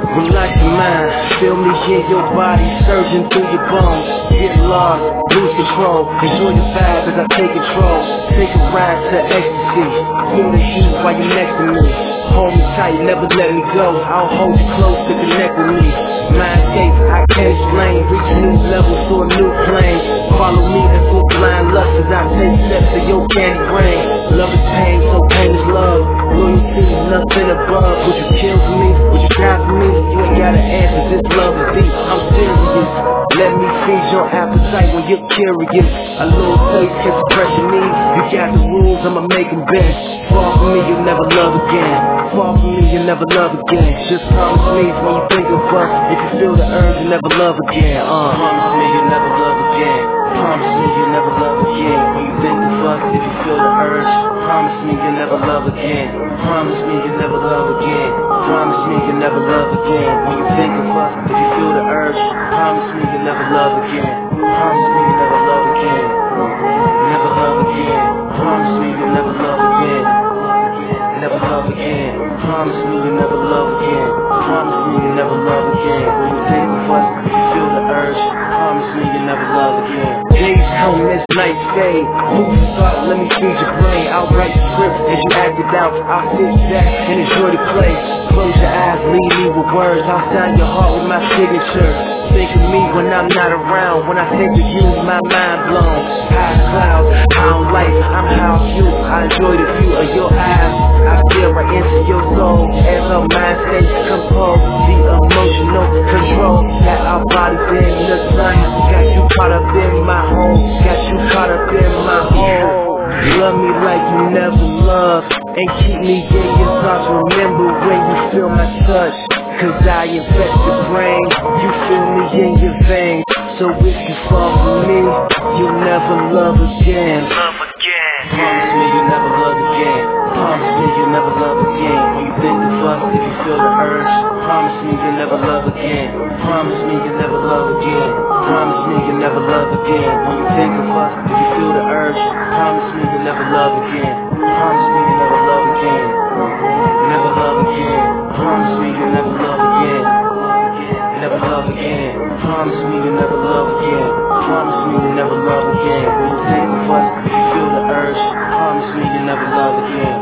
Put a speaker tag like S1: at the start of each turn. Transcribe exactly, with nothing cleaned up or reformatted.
S1: Relax your mind, feel me in your body, surging through your bones. Get lost, lose control, enjoy the vibe as I take control. Take a ride to ecstasy, feel the heat while you're next to me. Hold me tight, never let me go, I'll hold you close to connect with me. Mindscape, I can't explain, reach new levels to a new plane. Follow me into a blind lust as I take steps to your candy brain. Love is pain, so pain is love. Loyalty, nothing above. Would you kill for me? Would you die for me? You ain't gotta answer, this love is deep, I'm serious. Let me feed your appetite when you're curious. A little taste can suppress your needs. You got the rules, I'ma make them bend. Fall for me, you'll never love again. Fall for me, you'll never love again. Just promise me when you think of us, if you feel the urge, you'll never love again. Uh. Promise me you'll never love again. Promise me you'll never love again. When you think of us, if you feel the urge, promise me you'll never love again. Promise me you'll never love again. Promise me you'll never love again. When you think of us, if you feel the urge, promise me you'll never love again. Promise me you'll never love again. Never love again. Promise me you'll never love again. Never love again. Promise me you'll never love again. Promise me you'll never love again. When you think of us, if you feel the urge, promise me you'll never love again. Days come, this night stay. Movies start, let me feed your brain. I'll write the script as you act it out. I'll sit back and enjoy the play. Close your eyes, leave me with words. I'll sign your heart with my signature. Think of me when I'm not around. When I think of you, my mind blown. High clouds, how life, I'm how you. I enjoy the view of your eyes. I feel right into your soul as our mind stays composed. The emotional control that our bodies in the sun. Got you caught up in my home. Got you caught up in my home. Love me like you never loved, and keep me in your thoughts. Remember when you feel my touch, cause I infect your brain. You feel me in your veins. So if you fall for me, you'll never love again. Love again. Promise me you'll never love again. Promise me you'll never love again. When you think of us, if you feel the urge, promise me you'll never love again. Promise me you'll never love again. Promise me you'll never love again. When you think of us, if you feel the urge, promise me you'll never love again. Promise me you'll never love again. Never love again. Promise me you'll never love again. Never love again. Promise me you'll never love again. Promise me you'll never love again. When you think of us, if you feel the urge, promise me you'll never love again.